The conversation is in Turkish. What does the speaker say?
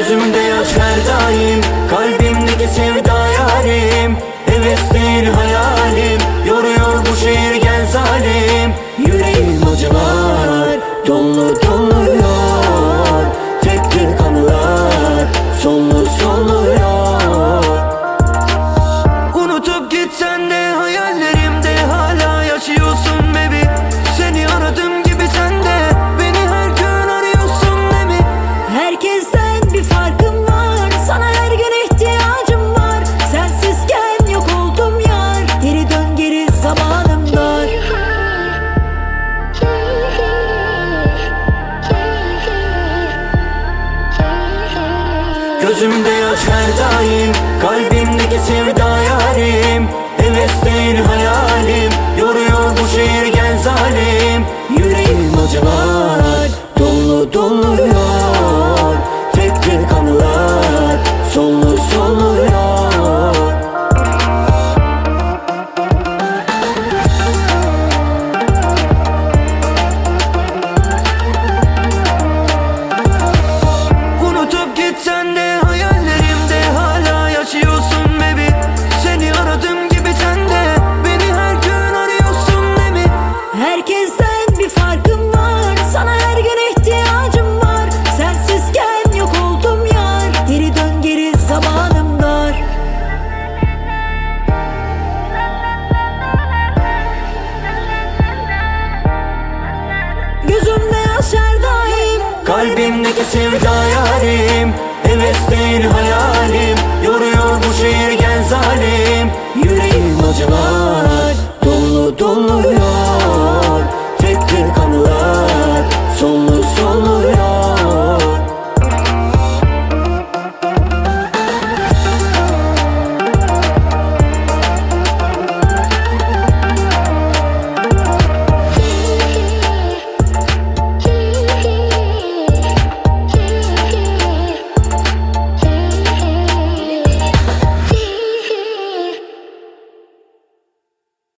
Gözümde yaş her daim, kalbimdeki sevda yarim. Heves değil hayalim, yoruyor bu şehir gel zalim. Yüreğim acılar, dolu doluyor. Tek tek anılar, solu soluyor. Unutup gitsen de hayallerimde hala yaşıyorsun baby. Seni aradığım gibi sen de beni her gün arıyorsun değil mi? Herkesten bir farkım var, sana her gün ihtiyacım var. Sensizken yok oldum yar, geri dön geri zamanım dar. Gözümde yaş her daim, kalbimdeki sevda yarim. Heves değil hayalim, yoruyor bu şehir gel zalim. Yüreğim acılar, dolu doluyor. Tek tek anılar, solu soluyor. Unutup gitsen de hayallerimde hala yaşıyorsun baby. Seni aradığım gibi sen de beni her gün arıyorsun değil mi? Herkesten bir farkım var, sana her gün ihtiyacım var. Sensizken yok oldum yar, geri dön geri zamanım dar. Gözümde yaş her daim, Kalbimdeki sevda yarim. Heves değil hayalim, yoruyor bu şehir gel zalim. Yüreğim acılar, dolu doluyor.